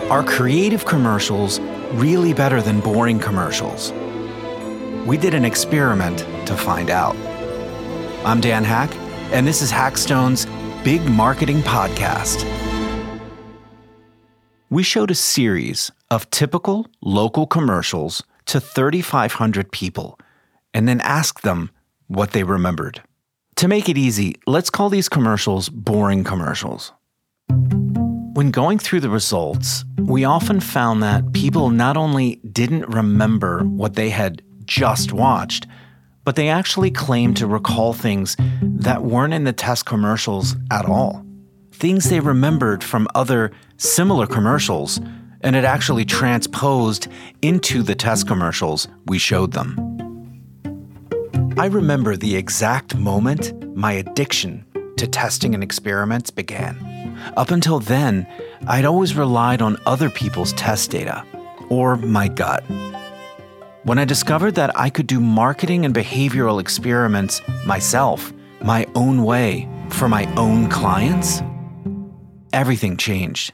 Are creative commercials really better than boring commercials? We did an experiment to find out. I'm Dan Hack, and this is Hackstone's Big Marketing Podcast. We showed a series of typical local commercials to 3,500 people, and then asked them what they remembered. To make it easy, let's call these commercials boring commercials. When going through the results, we often found that people not only didn't remember what they had just watched, but they actually claimed to recall things that weren't in the test commercials at all. Things they remembered from other similar commercials and had actually transposed into the test commercials we showed them. I remember the exact moment my addiction to testing and experiments began. Up until then, I'd always relied on other people's test data, or my gut. When I discovered that I could do marketing and behavioral experiments myself, my own way, for my own clients, everything changed.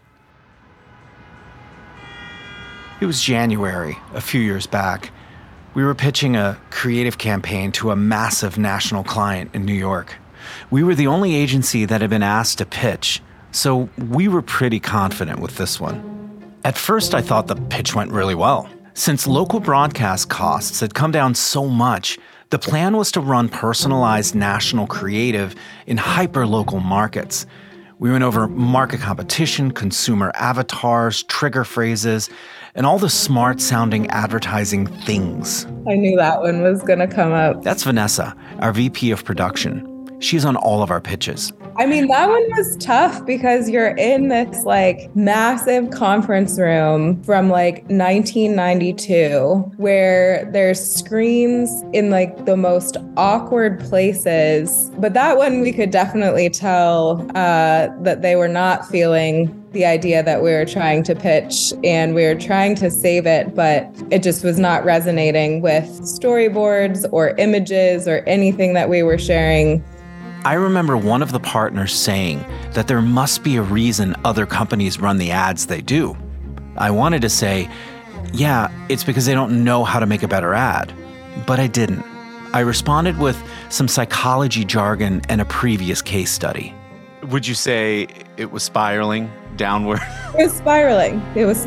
It was January, a few years back. We were pitching a creative campaign to a massive national client in New York. We were the only agency that had been asked to pitch, so we were pretty confident with this one. At first, I thought the pitch went really well. Since local broadcast costs had come down so much, the plan was to run personalized national creative in hyper-local markets. We went over market competition, consumer avatars, trigger phrases, and all the smart-sounding advertising things. I knew that one was going to come up. That's Vanessa, our VP of production. She's on all of our pitches. I mean, that one was tough because you're in this massive conference room from 1992 where there's screens in the most awkward places. But that one we could definitely tell that they were not feeling the idea that we were trying to pitch, and we were trying to save it, but it just was not resonating with storyboards or images or anything that we were sharing. I remember one of the partners saying that there must be a reason other companies run the ads they do. I wanted to say, yeah, it's because they don't know how to make a better ad, but I didn't. I responded with some psychology jargon and a previous case study. Would you say it was spiraling downward? It was spiraling.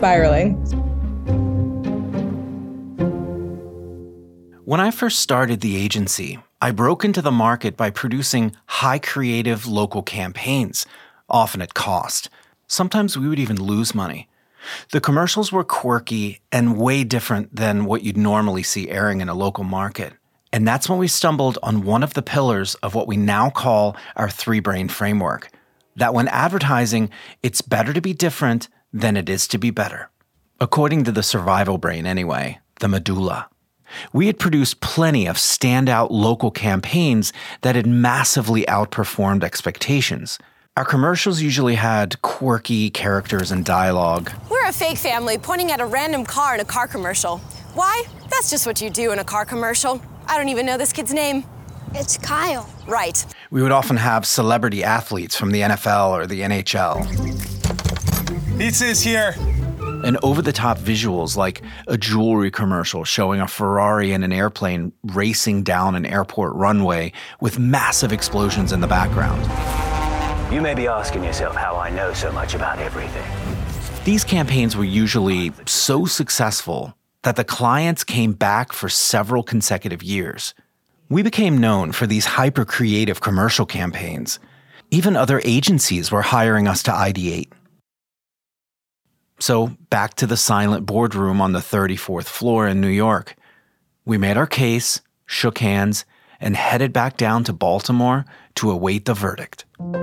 When I first started the agency, I broke into the market by producing high creative local campaigns, often at cost. Sometimes we would even lose money. The commercials were quirky and way different than what you'd normally see airing in a local market. And that's when we stumbled on one of the pillars of what we now call our three-brain framework. That when advertising, it's better to be different than it is to be better. According to the survival brain anyway, the medulla. We had produced plenty of standout local campaigns that had massively outperformed expectations. Our commercials usually had quirky characters and dialogue. We're a fake family pointing at a random car in a car commercial. Why? That's just what you do in a car commercial. I don't even know this kid's name. It's Kyle. Right. We would often have celebrity athletes from the NFL or the NHL. Pizza's here. And over-the-top visuals like a jewelry commercial showing a Ferrari and an airplane racing down an airport runway with massive explosions in the background. You may be asking yourself how I know so much about everything. These campaigns were usually so successful that the clients came back for several consecutive years. We became known for these hyper-creative commercial campaigns. Even other agencies were hiring us to ideate. So back to the silent boardroom on the 34th floor in New York. We made our case, shook hands, and headed back down to Baltimore to await the verdict.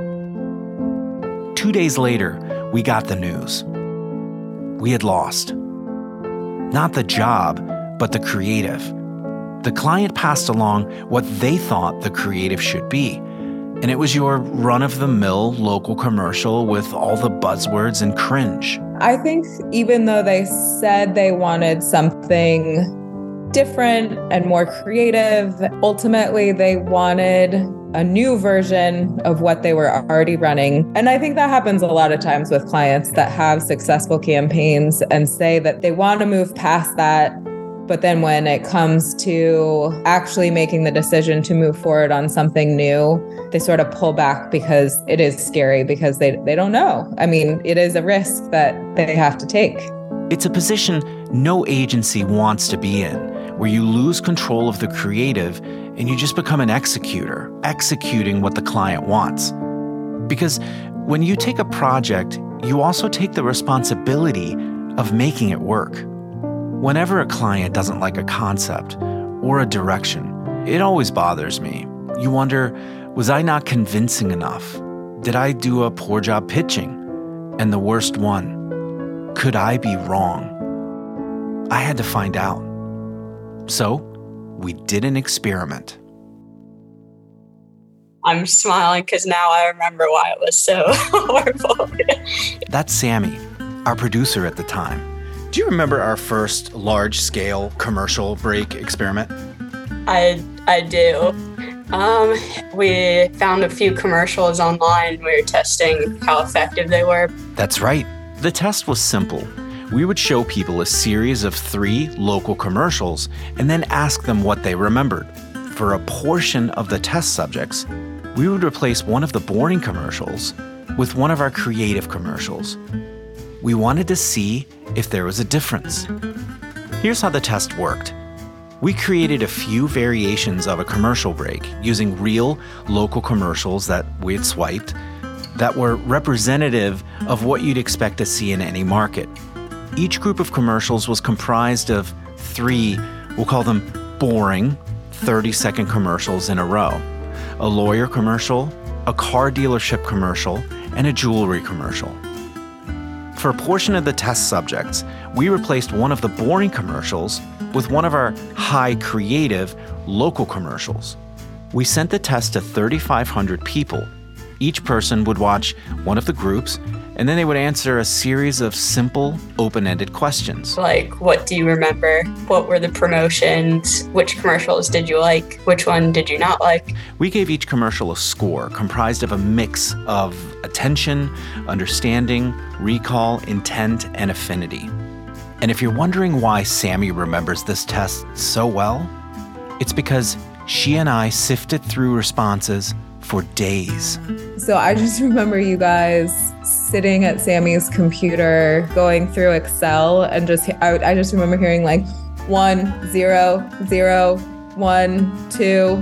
2 days later, we got the news. We had lost. Not the job, but the creative. The client passed along what they thought the creative should be, and it was your run-of-the-mill local commercial with all the buzzwords and cringe. I think even though they said they wanted something different and more creative, ultimately they wanted a new version of what they were already running. And I think that happens a lot of times with clients that have successful campaigns and say that they want to move past that. But then when it comes to actually making the decision to move forward on something new, they sort of pull back because it is scary, because they don't know. I mean, it is a risk that they have to take. It's a position no agency wants to be in, where you lose control of the creative and you just become an executor, executing what the client wants. Because when you take a project, you also take the responsibility of making it work. Whenever a client doesn't like a concept or a direction, it always bothers me. You wonder, was I not convincing enough? Did I do a poor job pitching? And the worst one, could I be wrong? I had to find out. So we did an experiment. I'm smiling because now I remember why it was so horrible. That's Sammy, our producer at the time. Do you remember our first large-scale commercial break experiment? I do. We found a few commercials online. We were testing how effective they were. That's right. The test was simple. We would show people a series of 3 local commercials and then ask them what they remembered. For a portion of the test subjects, we would replace one of the boring commercials with one of our creative commercials. We wanted to see if there was a difference. Here's how the test worked. We created a few variations of a commercial break using real local commercials that we had swiped that were representative of what you'd expect to see in any market. Each group of commercials was comprised of 3, we'll call them boring, 30-second commercials in a row. A lawyer commercial, a car dealership commercial, and a jewelry commercial. For a portion of the test subjects, we replaced one of the boring commercials with one of our high creative local commercials. We sent the test to 3,500 people. Each person would watch one of the groups, and then they would answer a series of simple, open-ended questions. Like, what do you remember? What were the promotions? Which commercials did you like? Which one did you not like? We gave each commercial a score comprised of a mix of attention, understanding, recall, intent, and affinity. And if you're wondering why Sammy remembers this test so well, it's because she and I sifted through responses for days. So I just remember you guys sitting at Sammy's computer, going through Excel, and I just remember hearing like 1, 0, 0, 1, 2,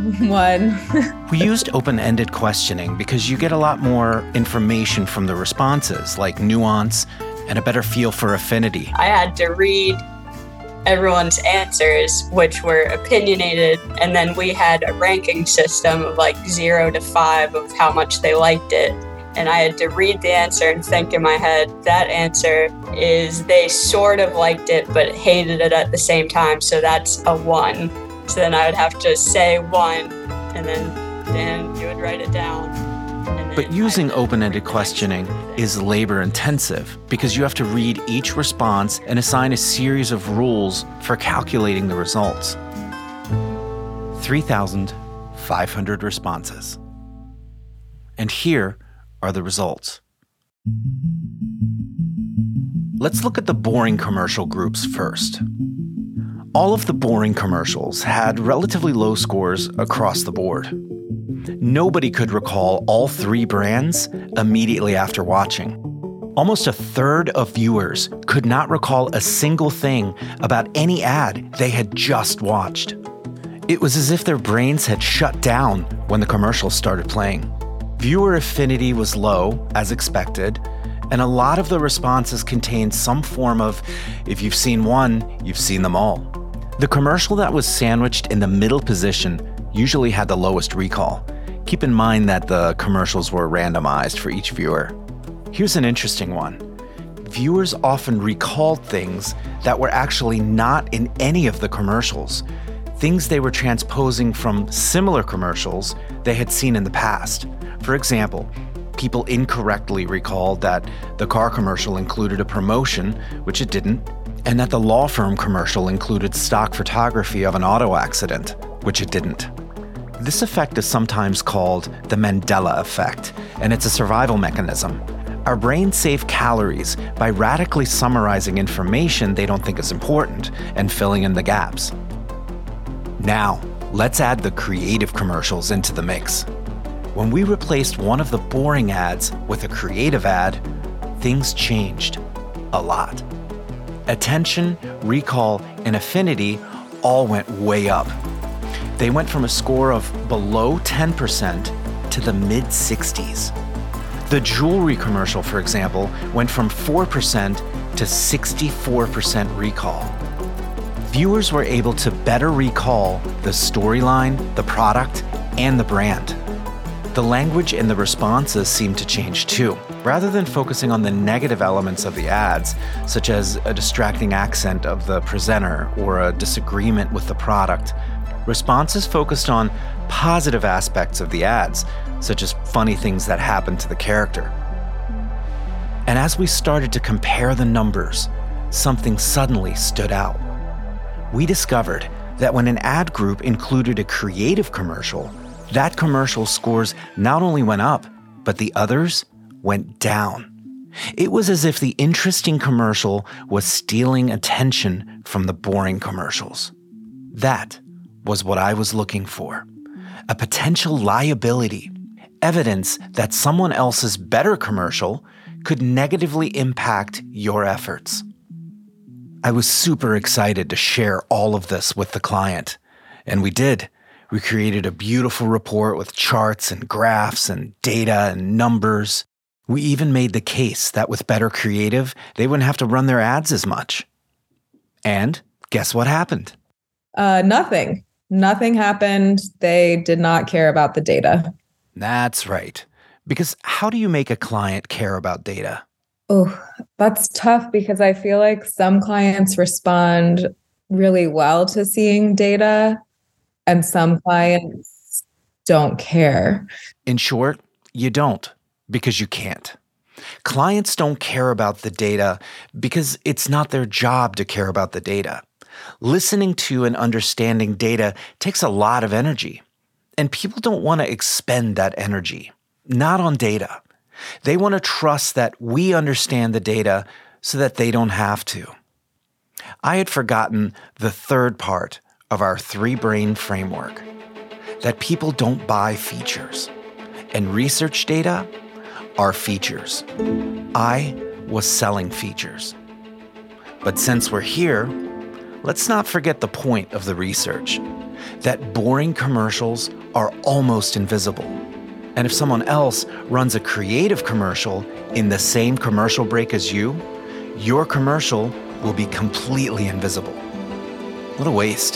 1. We used open-ended questioning because you get a lot more information from the responses, like nuance and a better feel for affinity. I had to read everyone's answers, which were opinionated, and then we had a ranking system of like 0 to 5 of how much they liked it. And I had to read the answer and think in my head, that answer is they sort of liked it but hated it at the same time, so that's a 1. So then I would have to say 1, and then you would write it down. But using open-ended questioning is labor-intensive because you have to read each response and assign a series of rules for calculating the results. 3,500 responses. And here are the results. Let's look at the boring commercial groups first. All of the boring commercials had relatively low scores across the board. Nobody could recall all 3 brands immediately after watching. Almost a third of viewers could not recall a single thing about any ad they had just watched. It was as if their brains had shut down when the commercials started playing. Viewer affinity was low, as expected, and a lot of the responses contained some form of, if you've seen one, you've seen them all. The commercial that was sandwiched in the middle position usually had the lowest recall. Keep in mind that the commercials were randomized for each viewer. Here's an interesting one. Viewers often recalled things that were actually not in any of the commercials, things they were transposing from similar commercials they had seen in the past. For example, people incorrectly recalled that the car commercial included a promotion, which it didn't, and that the law firm commercial included stock photography of an auto accident, which it didn't. This effect is sometimes called the Mandela effect, and it's a survival mechanism. Our brains save calories by radically summarizing information they don't think is important and filling in the gaps. Now, let's add the creative commercials into the mix. When we replaced one of the boring ads with a creative ad, things changed a lot. Attention, recall, and affinity all went way up. They went from a score of below 10% to the mid-60s. The jewelry commercial, for example, went from 4% to 64% recall. Viewers were able to better recall the storyline, the product, and the brand. The language and the responses seemed to change too. Rather than focusing on the negative elements of the ads, such as a distracting accent of the presenter or a disagreement with the product, responses focused on positive aspects of the ads, such as funny things that happened to the character. And as we started to compare the numbers, something suddenly stood out. We discovered that when an ad group included a creative commercial, that commercial scores not only went up, but the others went down. It was as if the interesting commercial was stealing attention from the boring commercials. That was what I was looking for. A potential liability, evidence that someone else's better commercial could negatively impact your efforts. I was super excited to share all of this with the client, and we did. We created a beautiful report with charts and graphs and data and numbers. We even made the case that with better creative, they wouldn't have to run their ads as much. And guess what happened? Nothing. Nothing happened. They did not care about the data. That's right. Because how do you make a client care about data? Oh, that's tough because I feel like some clients respond really well to seeing data and some clients don't care. In short, you don't because you can't. Clients don't care about the data because it's not their job to care about the data. Listening to and understanding data takes a lot of energy, and people don't want to expend that energy, not on data. They want to trust that we understand the data so that they don't have to. I had forgotten the third part of our three-brain framework, that people don't buy features, and research data are features. I was selling features. But since we're here, let's not forget the point of the research, that boring commercials are almost invisible. And if someone else runs a creative commercial in the same commercial break as you, your commercial will be completely invisible. What a waste.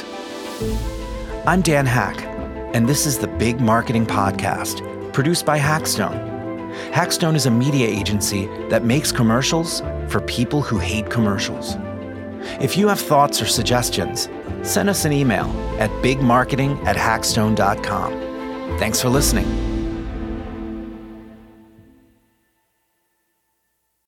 I'm Dan Hack, and this is the Big Marketing Podcast, produced by Hackstone. Hackstone is a media agency that makes commercials for people who hate commercials. If you have thoughts or suggestions, send us an email at bigmarketing@hackstone.com. Thanks for listening.